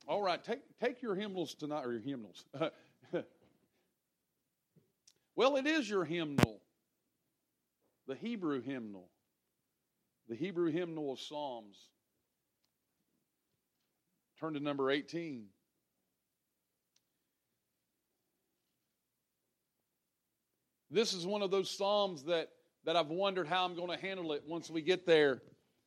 All right, take your hymnals tonight, or your hymnals. Well, it is your hymnal, the Hebrew hymnal of Psalms. Turn to number 18. This is one of those Psalms that I've wondered how I'm going to handle it once we get there.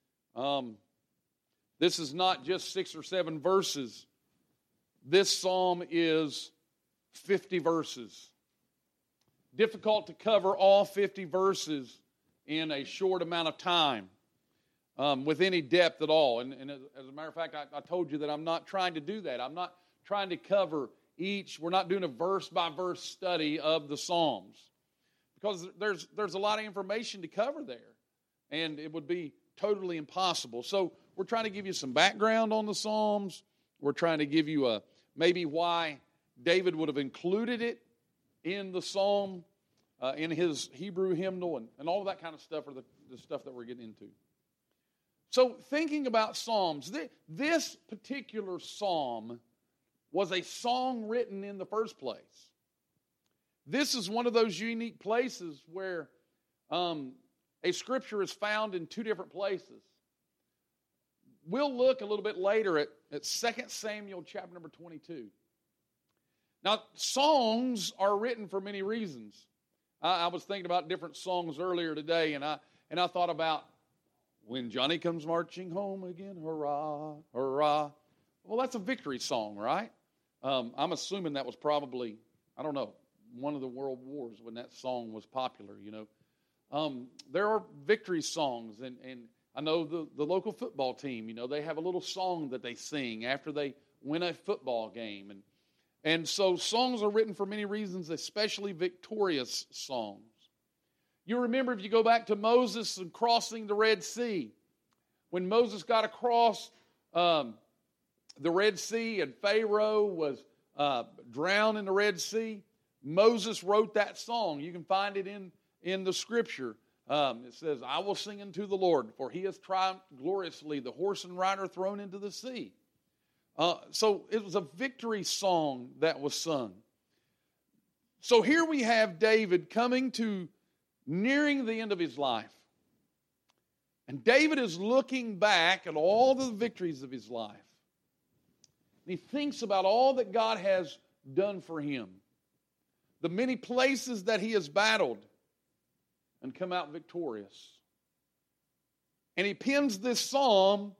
This is not just 6 or 7 verses. This Psalm is 50 verses. Difficult to cover all 50 verses in a short amount of time with any depth at all. And as a matter of fact, I told you that I'm not trying to do that. I'm not trying to cover each. We're not doing a verse-by-verse study of the Psalms because there's a lot of information to cover there, and it would be totally impossible. So we're trying to give you some background on the Psalms. We're trying to give you maybe why David would have included it in the Psalm, in his Hebrew hymnal, and all of that kind of stuff are the stuff that we're getting into. So thinking about Psalms, this particular Psalm was a song written in the first place. This is one of those unique places where a scripture is found in 2 different places. We'll look a little bit later at 2 Samuel chapter number 22. Now, songs are written for many reasons. I was thinking about different songs earlier today, and I thought about when Johnny comes marching home again, hurrah, hurrah. Well, that's a victory song, right? I'm assuming that was probably, I don't know, one of the world wars when that song was popular, you know. There are victory songs, and I know the local football team, you know, they have a little song that they sing after they win a football game. And so songs are written for many reasons, especially victorious songs. You remember, if you go back to Moses and crossing the Red Sea, when Moses got across the Red Sea and Pharaoh was drowned in the Red Sea, Moses wrote that song. You can find it in the Scripture. It says, I will sing unto the Lord, for he has triumphed gloriously, the horse and rider thrown into the sea. So it was a victory song that was sung. So here we have David nearing the end of his life. And David is looking back at all the victories of his life. And he thinks about all that God has done for him. The many places that he has battled and come out victorious. And he pens this psalm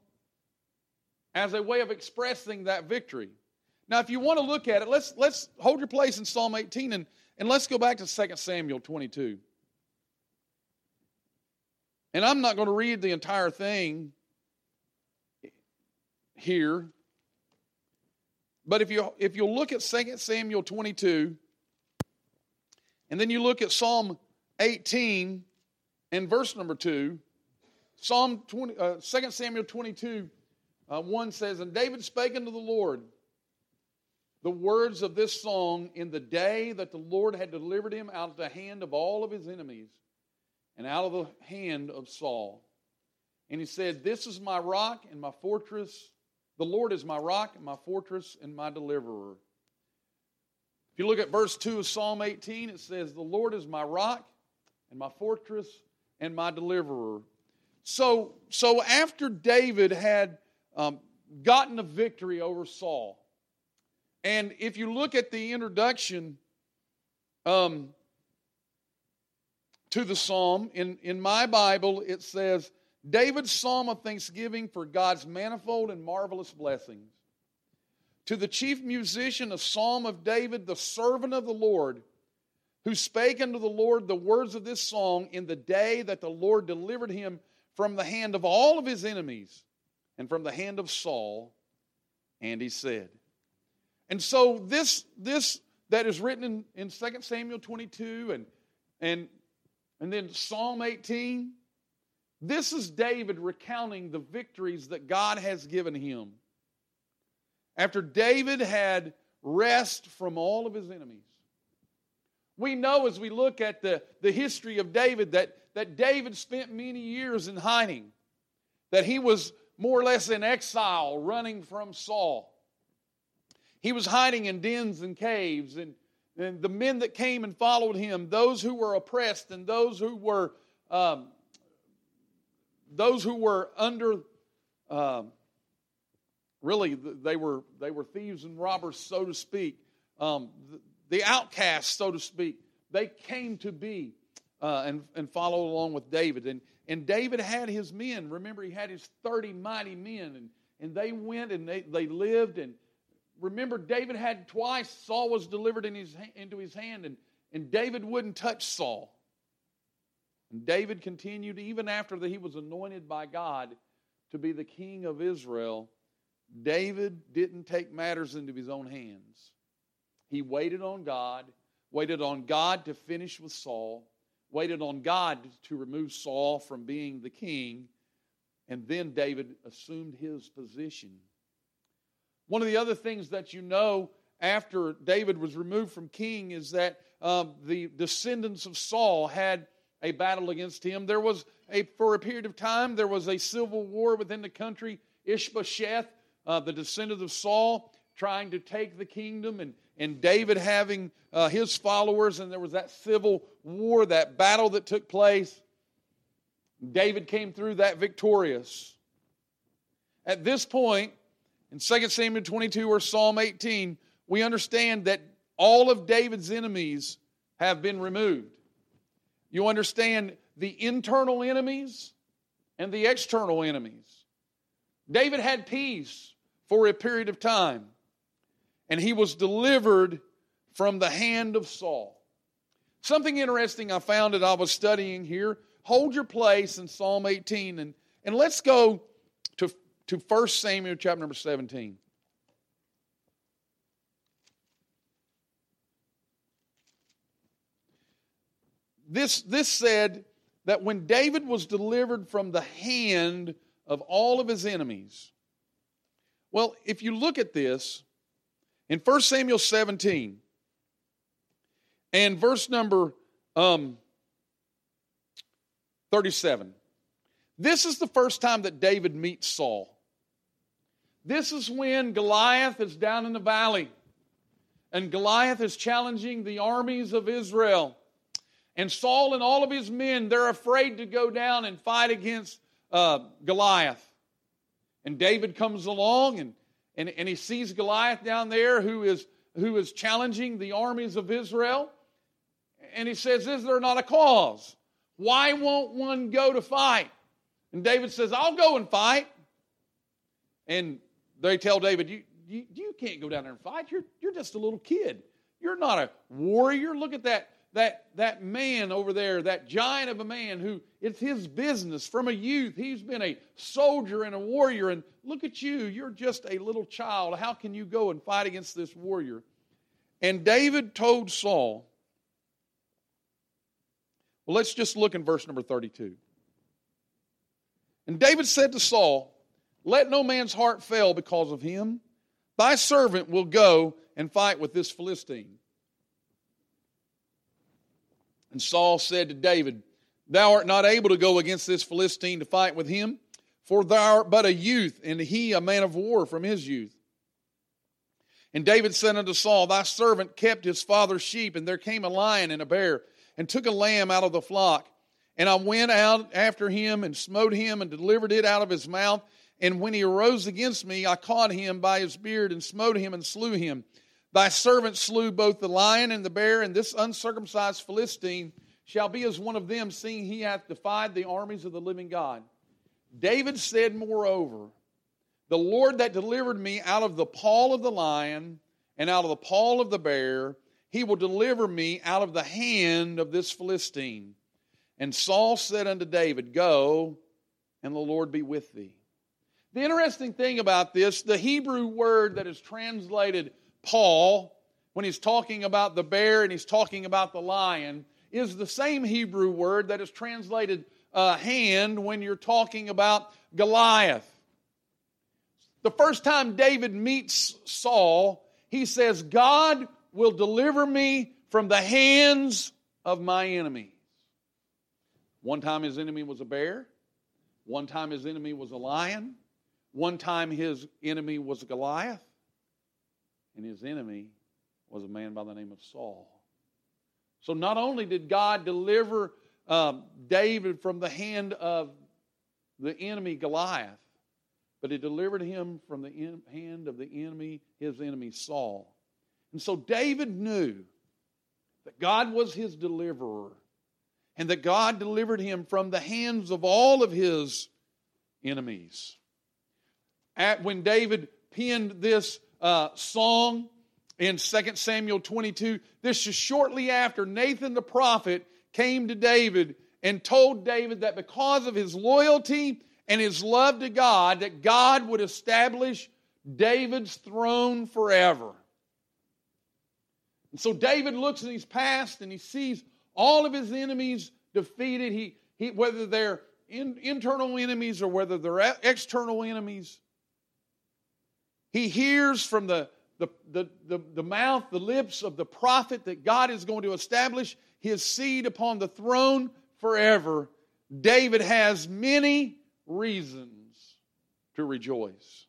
as a way of expressing that victory. Now, if you want to look at it, let's hold your place in Psalm 18 and let's go back to 2 Samuel 22. And I'm not going to read the entire thing here. But if you'll look at 2 Samuel 22, and then you look at Psalm 18 and verse number 2, 2 Samuel 22, 1 says, And David spake unto the Lord the words of this song in the day that the Lord had delivered him out of the hand of all of his enemies and out of the hand of Saul. And he said, This is my rock and my fortress. The Lord is my rock and my fortress and my deliverer. If you look at verse 2 of Psalm 18, it says, The Lord is my rock and my fortress and my deliverer. So after David had gotten a victory over Saul, and if you look at the introduction to the psalm, in my Bible it says, David's psalm of thanksgiving for God's manifold and marvelous blessings. To the chief musician, a psalm of David, the servant of the Lord, who spake unto the Lord the words of this song in the day that the Lord delivered him from the hand of all of his enemies and from the hand of Saul. And he said. And so this that is written in 2 Samuel 22 and then Psalm 18, this is David recounting the victories that God has given him. After David had rest from all of his enemies. We know as we look at the history of David that David spent many years in hiding. That he was more or less in exile, running from Saul. He was hiding in dens and caves, and the men that came and followed him, those who were oppressed and those who were under, really they were thieves and robbers, so to speak. The outcasts, so to speak, they came to be and followed along with David. And David had his men. Remember, he had his 30 mighty men, and they went and they lived. And remember, David had twice, Saul was delivered into his hand, and David wouldn't touch Saul. And David continued, even after that he was anointed by God to be the king of Israel, David didn't take matters into his own hands. He waited on God to finish with Saul, waited on God to remove Saul from being the king, and then David assumed his position. One of the other things that you know after David was removed from king is that the descendants of Saul had a battle against him. For a period of time, there was a civil war within the country. Ishbosheth, the descendant of Saul, trying to take the kingdom, and David having his followers, and there was that civil war, that battle that took place. David came through that victorious. At this point, in 2 Samuel 22 or Psalm 18, we understand that all of David's enemies have been removed. You understand the internal enemies and the external enemies. David had peace for a period of time, and he was delivered from the hand of Saul. Something interesting I found that I was studying here. Hold your place in Psalm 18, and let's go to 1 Samuel chapter number 17. This said that when David was delivered from the hand of all of his enemies, well, if you look at this, in 1 Samuel 17, and verse number 37, this is the first time that David meets Saul. This is when Goliath is down in the valley, and Goliath is challenging the armies of Israel. And Saul and all of his men, they're afraid to go down and fight against Goliath. And David comes along, and he sees Goliath down there who is challenging the armies of Israel. And he says, is there not a cause? Why won't one go to fight? And David says, I'll go and fight. And they tell David, you can't go down there and fight. You're just a little kid. You're not a warrior. Look at that man over there, that giant of a man who it's his business from a youth. He's been a soldier and a warrior, and look at you. You're just a little child. How can you go and fight against this warrior? And David told Saul, well, let's just look in verse number 32. And David said to Saul, let no man's heart fail because of him. Thy servant will go and fight with this Philistine. And Saul said to David, thou art not able to go against this Philistine to fight with him, for thou art but a youth, and he a man of war from his youth. And David said unto Saul, thy servant kept his father's sheep, and there came a lion and a bear, and took a lamb out of the flock. And I went out after him, and smote him, and delivered it out of his mouth. And when he arose against me, I caught him by his beard, and smote him, and slew him. Thy servant slew both the lion and the bear, and this uncircumcised Philistine shall be as one of them, seeing he hath defied the armies of the living God. David said, moreover, the Lord that delivered me out of the paw of the lion and out of the paw of the bear, he will deliver me out of the hand of this Philistine. And Saul said unto David, go, and the Lord be with thee. The interesting thing about this, the Hebrew word that is translated paw, when he's talking about the bear and he's talking about the lion, is the same Hebrew word that is translated hand when you're talking about Goliath. The first time David meets Saul, he says, God will deliver me from the hands of my enemies. One time his enemy was a bear. One time his enemy was a lion. One time his enemy was Goliath. and his enemy was a man by the name of Saul. So not only did God deliver David from the hand of the enemy Goliath, but he delivered him from the hand of the enemy, his enemy Saul. And so David knew that God was his deliverer, and that God delivered him from the hands of all of his enemies. When David penned this song in 2 Samuel 22, this is shortly after Nathan the prophet came to David and told David that because of his loyalty and his love to God, that God would establish David's throne forever. And so David looks in his past and he sees all of his enemies defeated. He whether they're internal enemies or whether they're external enemies. He hears from the mouth, the lips of the prophet that God is going to establish his seed upon the throne forever. David has many reasons to rejoice.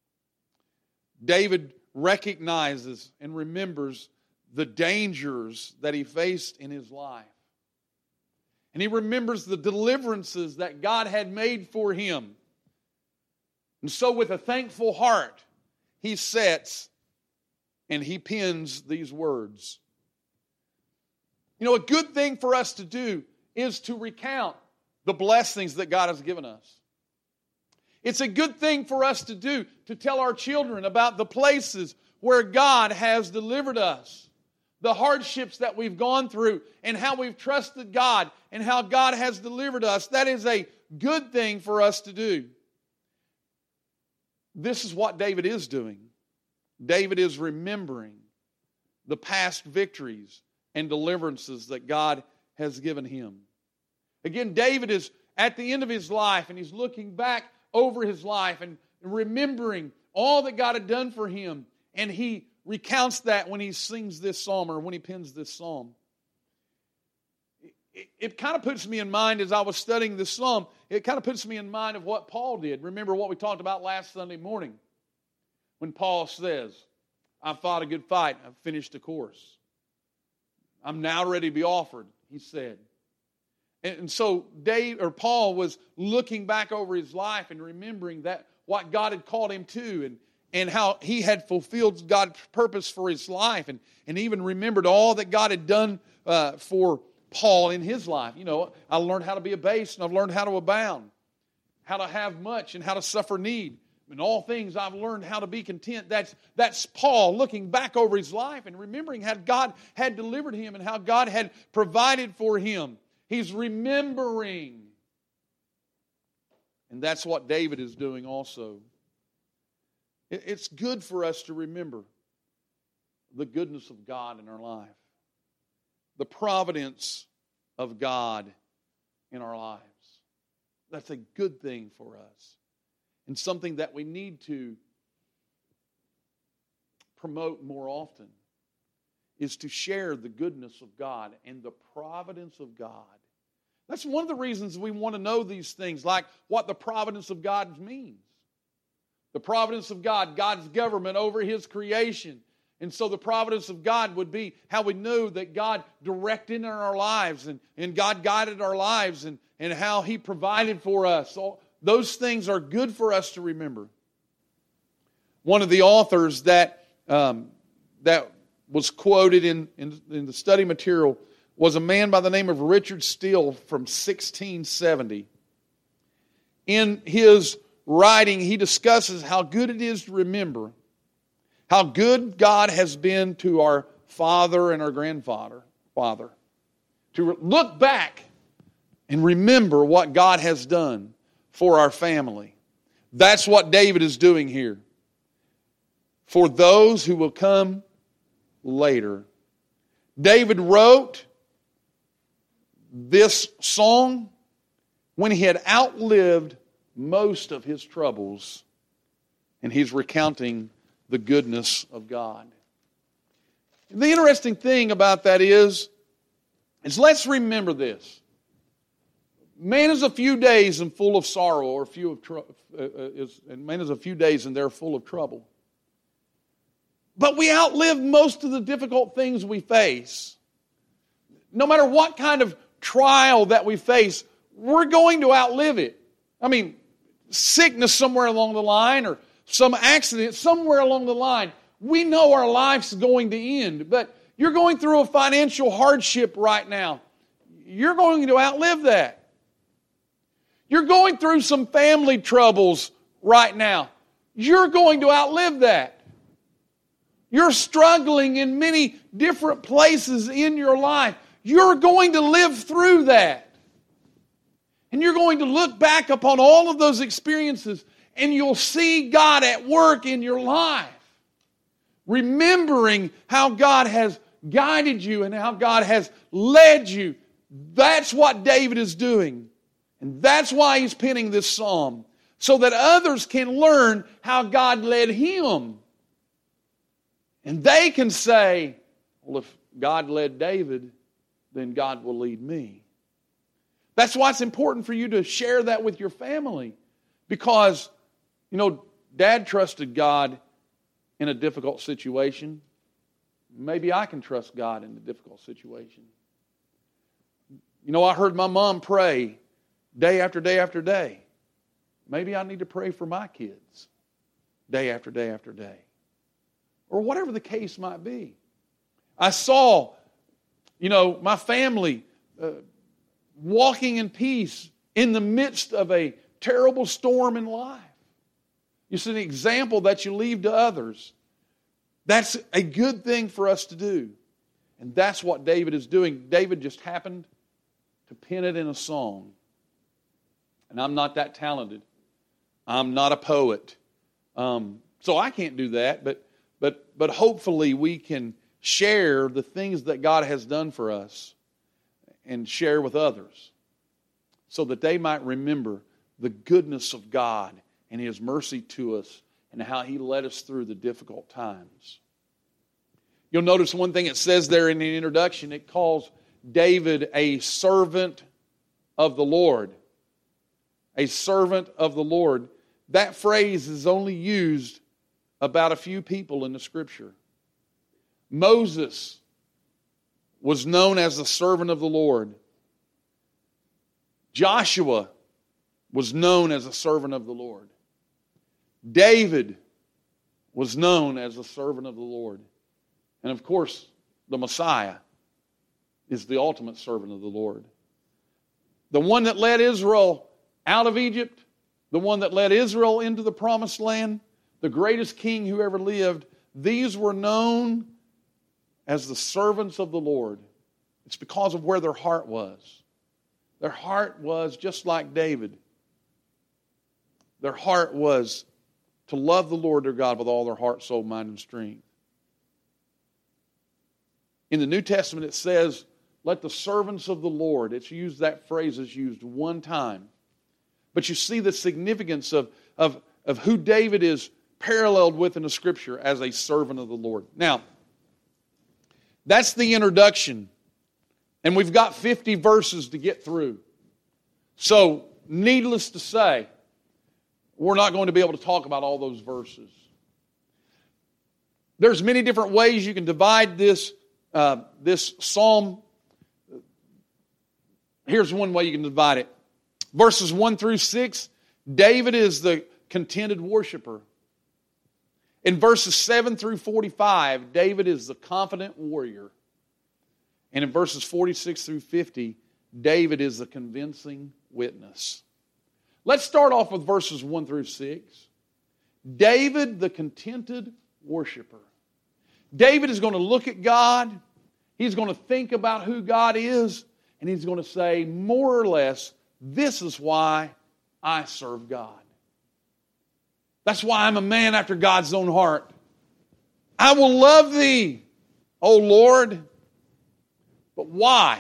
David recognizes and remembers the dangers that he faced in his life. And he remembers the deliverances that God had made for him. And so with a thankful heart, he sets and he pens these words. You know, a good thing for us to do is to recount the blessings that God has given us. It's a good thing for us to do to tell our children about the places where God has delivered us, the hardships that we've gone through, and how we've trusted God and how God has delivered us. That is a good thing for us to do. This is what David is doing. David is remembering the past victories and deliverances that God has given him. Again, David is at the end of his life and he's looking back over his life and remembering all that God had done for him. And he recounts that when he sings this psalm or when he pens this psalm. It kind of puts me in mind as I was studying this psalm, it kind of puts me in mind of what Paul did. Remember what we talked about last Sunday morning when Paul says, I've fought a good fight, I've finished the course. I'm now ready to be offered, he said. And so Paul was looking back over his life and remembering that what God had called him to and how he had fulfilled God's purpose for his life and even remembered all that God had done for Paul in his life. You know, I learned how to be abased and I've learned how to abound, how to have much and how to suffer need. In all things I've learned how to be content. That's Paul looking back over his life and remembering how God had delivered him and how God had provided for him. He's remembering. And that's what David is doing also. It's good for us to remember the goodness of God in our life, the providence of God in our lives. That's a good thing for us and something that we need to promote more often is to share the goodness of God and the providence of God. That's one of the reasons we want to know these things, like what the providence of God means. The providence of God, God's government over His creation. And so the providence of God would be how we knew that God directed in our lives and God guided our lives and how He provided for us. So those things are good for us to remember. One of the authors that was quoted in the study material was a man by the name of Richard Steele from 1670. In his writing, he discusses how good it is to remember how good God has been to our father and our grandfather. To look back and remember what God has done for our family. That's what David is doing here. For those who will come later. David wrote this song when he had outlived most of his troubles, and he's recounting the goodness of God. The interesting thing about that is let's remember this. Man is a few days and full of sorrow, or man is a few days and they're full of trouble. But we outlive most of the difficult things we face. No matter what kind of trial that we face, we're going to outlive it. I mean, sickness somewhere along the line or some accident somewhere along the line. We know our life's going to end, but you're going through a financial hardship right now. You're going to outlive that. You're going through some family troubles right now. You're going to outlive that. You're struggling in many different places in your life. You're going to live through that. And you're going to look back upon all of those experiences and you'll see God at work in your life. Remembering how God has guided you and how God has led you. That's what David is doing. And that's why he's penning this psalm. So that others can learn how God led him. And they can say, well, if God led David, then God will lead me. That's why it's important for you to share that with your family. Because, Dad trusted God in a difficult situation. Maybe I can trust God in a difficult situation. I heard my mom pray day after day after day. Maybe I need to pray for my kids day after day after day. Or whatever the case might be. I saw, my family walking in peace in the midst of a terrible storm in life. It's an example that you leave to others. That's a good thing for us to do. And that's what David is doing. David just happened to pen it in a song. And I'm not that talented. I'm not a poet. So I can't do that, but hopefully we can share the things that God has done for us and share with others so that they might remember the goodness of God and His mercy to us and how He led us through the difficult times. You'll notice one thing it says there in the introduction. It calls David a servant of the Lord. A servant of the Lord. That phrase is only used about a few people in the Scripture. Moses was known as the servant of the Lord. Joshua was known as a servant of the Lord. David was known as a servant of the Lord. And of course, the Messiah is the ultimate servant of the Lord. The one that led Israel out of Egypt, the one that led Israel into the promised land, the greatest king who ever lived, these were known as the servants of the Lord. It's because of where their heart was. Their heart was just like David. Their heart was to love the Lord their God with all their heart, soul, mind, and strength. In the New Testament it says, let the servants of the Lord, that phrase is used one time. But you see the significance of who David is paralleled with in the Scripture as a servant of the Lord. Now, that's the introduction. And we've got 50 verses to get through. So, needless to say, we're not going to be able to talk about all those verses. There's many different ways you can divide this psalm. Here's one way you can divide it. Verses 1 through 6, David is the contented worshiper. In verses 7 through 45, David is the confident warrior. And in verses 46 through 50, David is the convincing witness. Let's start off with verses 1 through 6. David, the contented worshiper. David is going to look at God. He's going to think about who God is. And he's going to say, more or less, this is why I serve God. That's why I'm a man after God's own heart. I will love thee, O Lord. But why?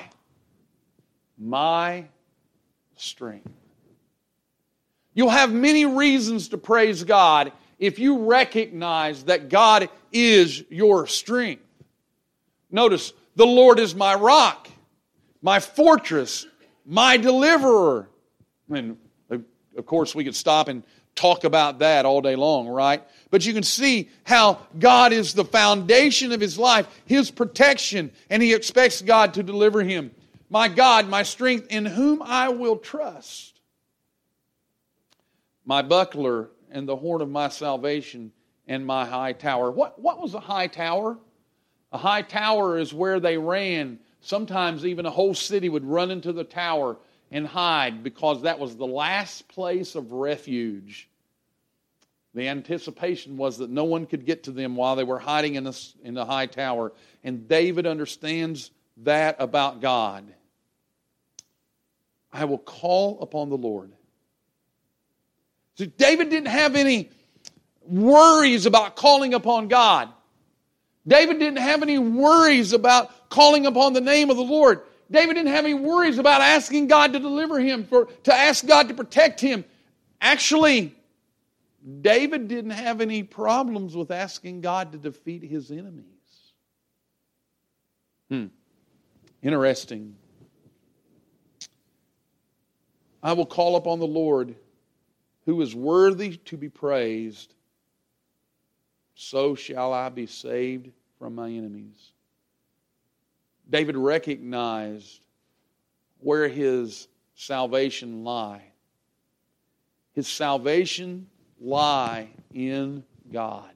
My strength. You'll have many reasons to praise God if you recognize that God is your strength. Notice, the Lord is my rock, my fortress, my deliverer. And of course, we could stop and talk about that all day long, right? But you can see how God is the foundation of his life, his protection, and he expects God to deliver him. My God, my strength, in whom I will trust. My buckler and the horn of my salvation and my high tower. What was a high tower? A high tower is where they ran. Sometimes even a whole city would run into the tower and hide because that was the last place of refuge. The anticipation was that no one could get to them while they were hiding in the high tower. And David understands that about God. I will call upon the Lord. So David didn't have any worries about calling upon God. David didn't have any worries about calling upon the name of the Lord. David didn't have any worries about asking God to deliver him, to ask God to protect him. Actually, David didn't have any problems with asking God to defeat his enemies. Interesting. I will call upon the Lord, who is worthy to be praised. So shall I be saved from my enemies. David recognized where his salvation lie. His salvation lie in God.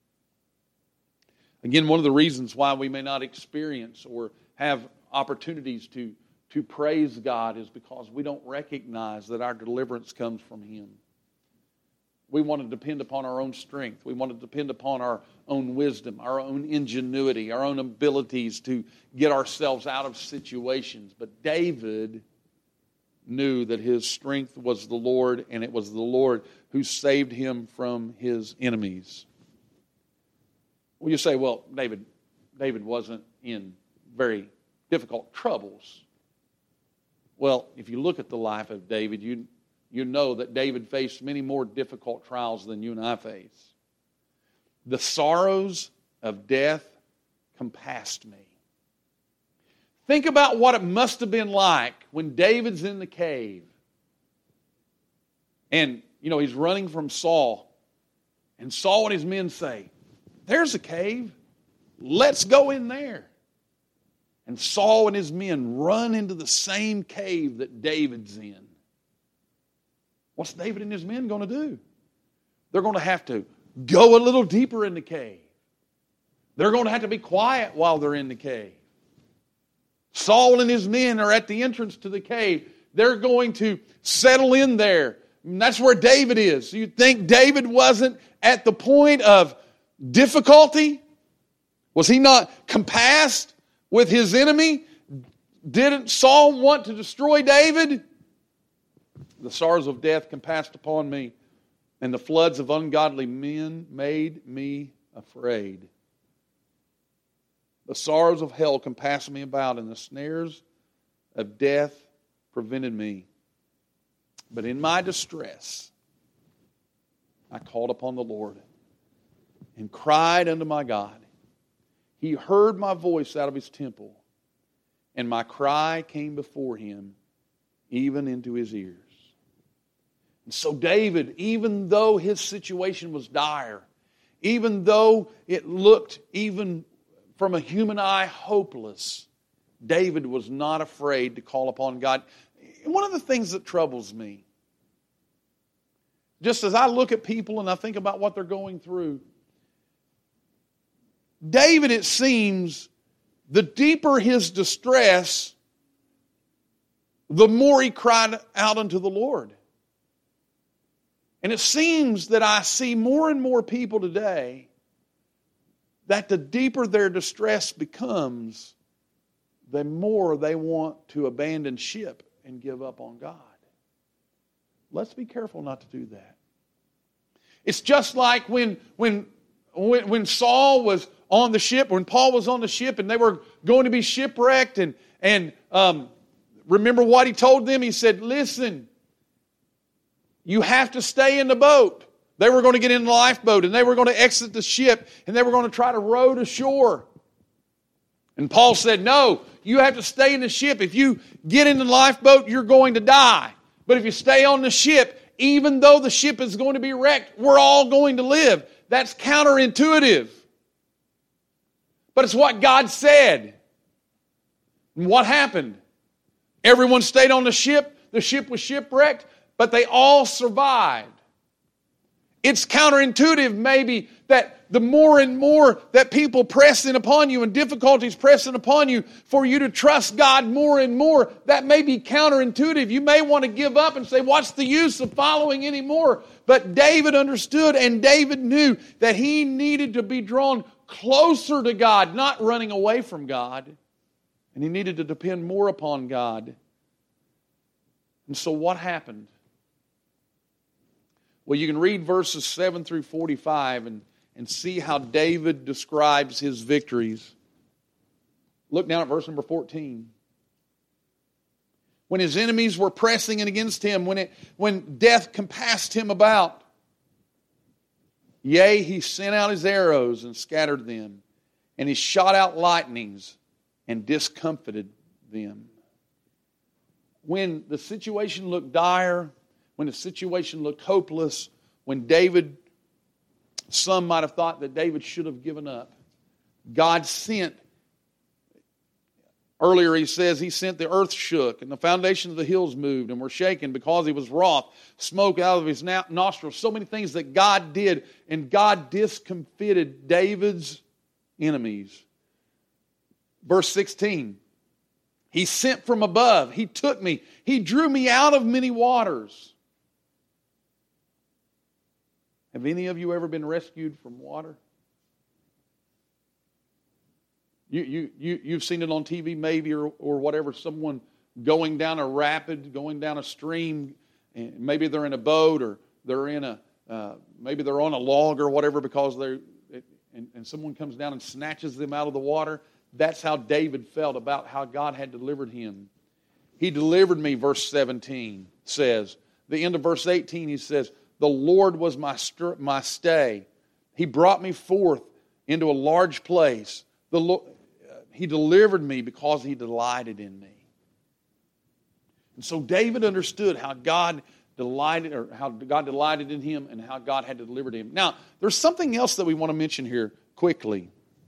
Again, one of the reasons why we may not experience or have opportunities to praise God is because we don't recognize that our deliverance comes from him. We want to depend upon our own strength. We want to depend upon our own wisdom, our own ingenuity, our own abilities to get ourselves out of situations. But David knew that his strength was the Lord, and it was the Lord who saved him from his enemies. Well, you say, well, David wasn't in very difficult troubles. Well, if you look at the life of David, you know that David faced many more difficult trials than you and I face. The sorrows of death compassed me. Think about what it must have been like when David's in the cave. And, he's running from Saul. And Saul and his men say, there's a cave. Let's go in there. And Saul and his men run into the same cave that David's in. What's David and his men going to do? They're going to have to go a little deeper in the cave. They're going to have to be quiet while they're in the cave. Saul and his men are at the entrance to the cave. They're going to settle in there. And that's where David is. You think David wasn't at the point of difficulty? Was he not compassed with his enemy? Didn't Saul want to destroy David? The sorrows of death compassed upon me, and the floods of ungodly men made me afraid. The sorrows of hell compassed me about, and the snares of death prevented me. But in my distress, I called upon the Lord and cried unto my God. He heard my voice out of his temple, and my cry came before him, even into his ears. And so David, even though his situation was dire, even though it looked even from a human eye hopeless, David was not afraid to call upon God. One of the things that troubles me, just as I look at people and I think about what they're going through, David, it seems, the deeper his distress, the more he cried out unto the Lord. And it seems that I see more and more people today that the deeper their distress becomes, the more they want to abandon ship and give up on God. Let's be careful not to do that. It's just like when Saul was on the ship, when Paul was on the ship and they were going to be shipwrecked, and remember what he told them? He said, listen, you have to stay in the boat. They were going to get in the lifeboat and they were going to exit the ship and they were going to try to row to shore. And Paul said, no, you have to stay in the ship. If you get in the lifeboat, you're going to die. But if you stay on the ship, even though the ship is going to be wrecked, we're all going to live. That's counterintuitive. But it's what God said. And what happened? Everyone stayed on the ship. The ship was shipwrecked, but they all survived. It's counterintuitive maybe that the more and more that people press in upon you and difficulties pressing upon you for you to trust God more and more, that may be counterintuitive. You may want to give up and say, what's the use of following anymore? But David understood and David knew that he needed to be drawn closer to God, not running away from God. And he needed to depend more upon God. And so what happened? Well, you can read verses 7 through 45 and see how David describes his victories. Look down at verse number 14. When his enemies were pressing in against him, when death compassed him about, yea, he sent out his arrows and scattered them, and he shot out lightnings and discomfited them. When the situation looked dire, when the situation looked hopeless, when some might have thought that David should have given up, God sent, earlier he says, he sent the earth shook and the foundations of the hills moved and were shaken because he was wroth, smoke out of his nostrils, so many things that God did, and God discomfited David's enemies. Verse 16, he sent from above, he took me, he drew me out of many waters. Have any of you ever been rescued from water? You've seen it on TV maybe or whatever, someone going down a rapid, going down a stream, and maybe they're in a boat or they're in maybe they're on a log or whatever because and someone comes down and snatches them out of the water. That's how David felt about how God had delivered him. He delivered me, verse 17 says. The end of verse 18 he says, the Lord was my stay. He brought me forth into a large place. He delivered me because he delighted in me. And so David understood how God delighted in him and how God had delivered him. Now, there's something else that we want to mention here quickly.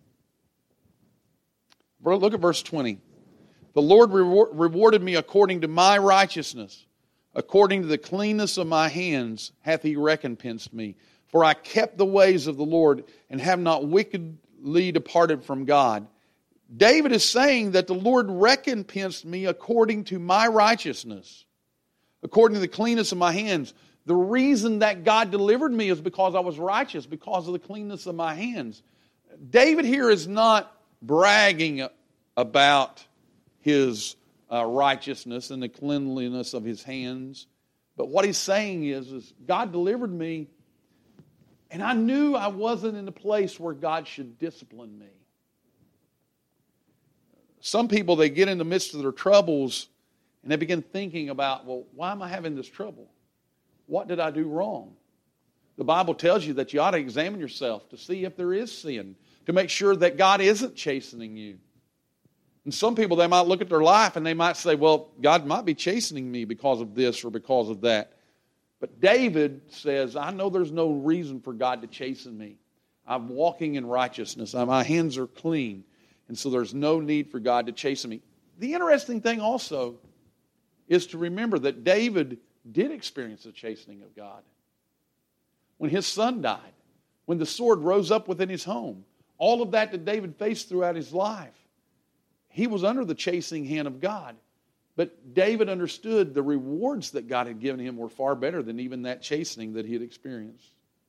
Look at verse 20. The Lord rewarded me according to my righteousness. According to the cleanness of my hands hath he recompensed me. For I kept the ways of the Lord and have not wickedly departed from God. David is saying that the Lord recompensed me according to my righteousness. According to the cleanness of my hands. The reason that God delivered me is because I was righteous, because of the cleanness of my hands. David here is not bragging about his righteousness and the cleanliness of his hands. But what he's saying is God delivered me, and I knew I wasn't in a place where God should discipline me. Some people, they get in the midst of their troubles, and they begin thinking about, well, why am I having this trouble? What did I do wrong? The Bible tells you that you ought to examine yourself to see if there is sin, to make sure that God isn't chastening you. And some people, they might look at their life and they might say, well, God might be chastening me because of this or because of that. But David says, I know there's no reason for God to chasten me. I'm walking in righteousness. My hands are clean. And so there's no need for God to chasten me. The interesting thing also is to remember that David did experience the chastening of God. When his son died, when the sword rose up within his home, all of that David faced throughout his life. He was under the chastening hand of God. But David understood the rewards that God had given him were far better than even that chastening that he had experienced.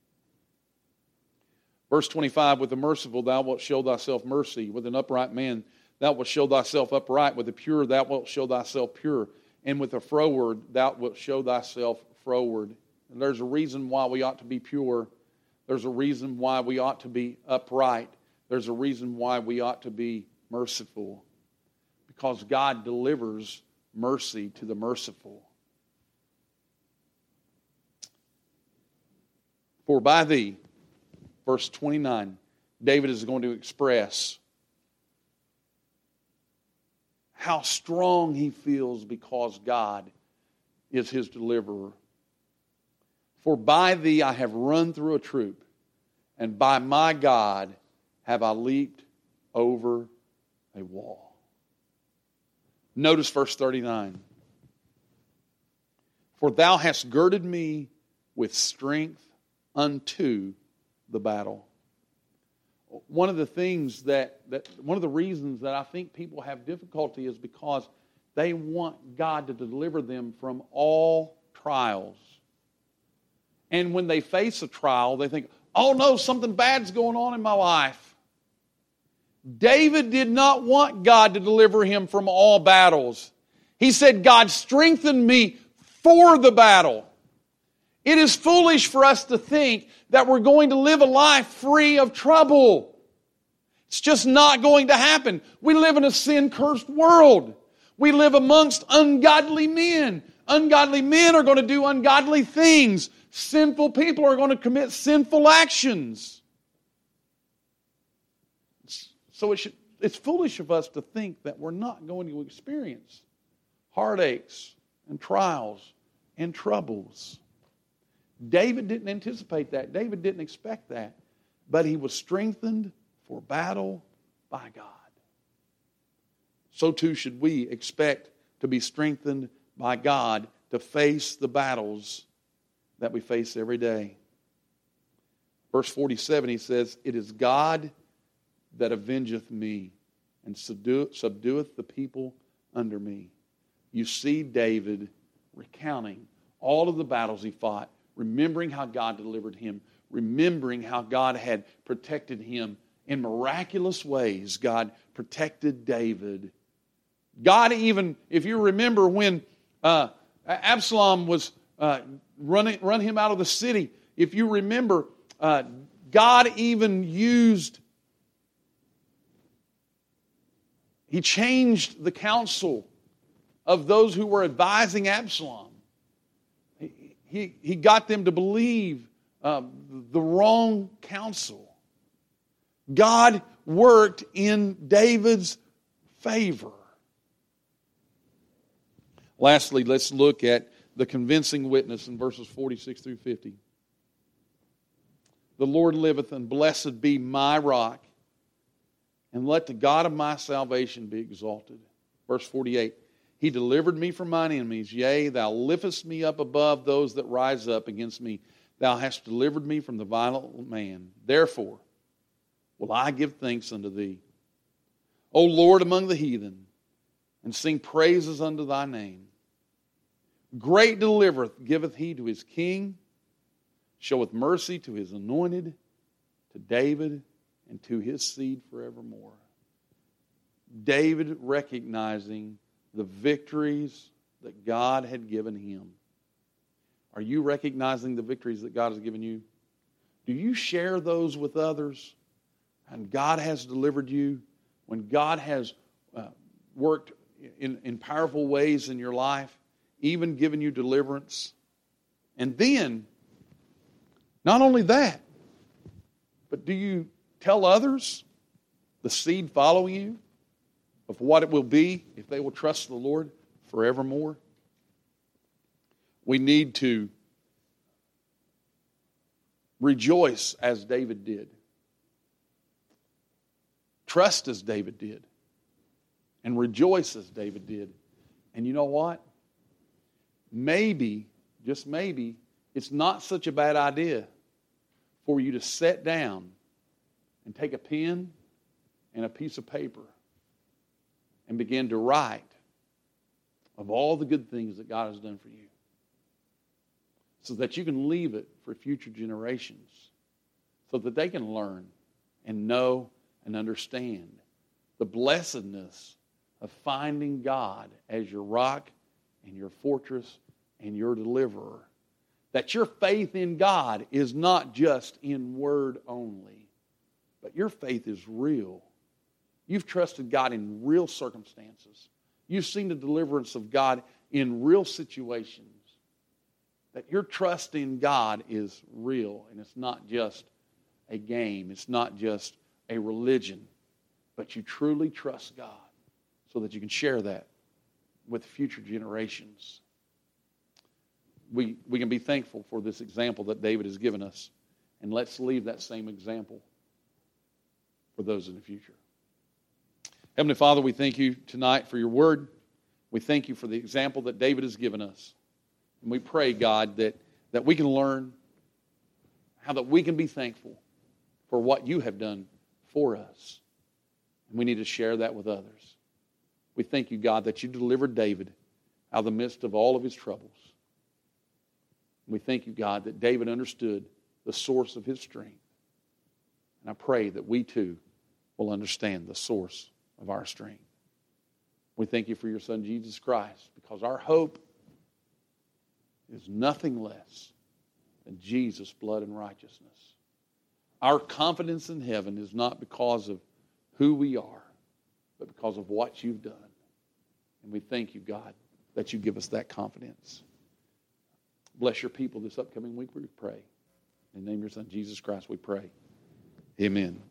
Verse 25, with the merciful thou wilt show thyself mercy. With an upright man thou wilt show thyself upright. With the pure thou wilt show thyself pure. And with the froward thou wilt show thyself froward. And there's a reason why we ought to be pure. There's a reason why we ought to be upright. There's a reason why we ought to be merciful. Because God delivers mercy to the merciful. For by thee, verse 29, David is going to express how strong he feels because God is his deliverer. For by thee I have run through a troop, and by my God have I leaped over a wall. Notice verse 39. For thou hast girded me with strength unto the battle. One of the things one of the reasons that I think people have difficulty is because they want God to deliver them from all trials. And when they face a trial, they think, oh no, something bad's going on in my life. David did not want God to deliver him from all battles. He said, God, strengthen me for the battle. It is foolish for us to think that we're going to live a life free of trouble. It's just not going to happen. We live in a sin-cursed world. We live amongst ungodly men. Ungodly men are going to do ungodly things. Sinful people are going to commit sinful actions. So it's foolish of us to think that we're not going to experience heartaches and trials and troubles. David didn't anticipate that. David didn't expect that. But he was strengthened for battle by God. So too should we expect to be strengthened by God to face the battles that we face every day. Verse 47, he says, it is God that avengeth me and subdueth the people under me. You see David recounting all of the battles he fought, remembering how God delivered him, remembering how God had protected him in miraculous ways. God protected David. God even, if you remember when Absalom was run him out of the city, if you remember, God even He changed the counsel of those who were advising Absalom. He got them to believe the wrong counsel. God worked in David's favor. Lastly, let's look at the convincing witness in verses 46 through 50. The Lord liveth, and blessed be my rock, and let the God of my salvation be exalted. Verse 48, He delivered me from mine enemies. Yea, thou liftest me up above those that rise up against me. Thou hast delivered me from the violent man. Therefore will I give thanks unto thee, O Lord, among the heathen, and sing praises unto thy name. Great delivereth giveth he to his king, showeth mercy to his anointed, to David, and to his seed forevermore. David recognizing the victories that God had given him. Are you recognizing the victories that God has given you? Do you share those with others? And God has delivered you, when God has worked in powerful ways in your life, even given you deliverance. And then, not only that, but do you tell others the seed following you of what it will be if they will trust the Lord forevermore? We need to rejoice as David did. Trust as David did. And rejoice as David did. And you know what? Maybe, just maybe, it's not such a bad idea for you to sit down and take a pen and a piece of paper and begin to write of all the good things that God has done for you, so that you can leave it for future generations, so that they can learn and know and understand the blessedness of finding God as your rock and your fortress and your deliverer. That your faith in God is not just in word only, but your faith is real. You've trusted God in real circumstances. You've seen the deliverance of God in real situations. That your trust in God is real, and it's not just a game. It's not just a religion, but you truly trust God so that you can share that with future generations. we can be thankful for this example that David has given us. And let's leave that same example for those in the future. Heavenly Father, we thank you tonight for your word. We thank you for the example that David has given us. And we pray, God, that we can learn how that we can be thankful for what you have done for us. And we need to share that with others. We thank you, God, that you delivered David out of the midst of all of his troubles. We thank you, God, that David understood the source of his strength. And I pray that we too will understand the source of our strength. We thank you for your Son, Jesus Christ, because our hope is nothing less than Jesus' blood and righteousness. Our confidence in heaven is not because of who we are, but because of what you've done. And we thank you, God, that you give us that confidence. Bless your people this upcoming week, we pray. In the name of your Son, Jesus Christ, we pray. Amen.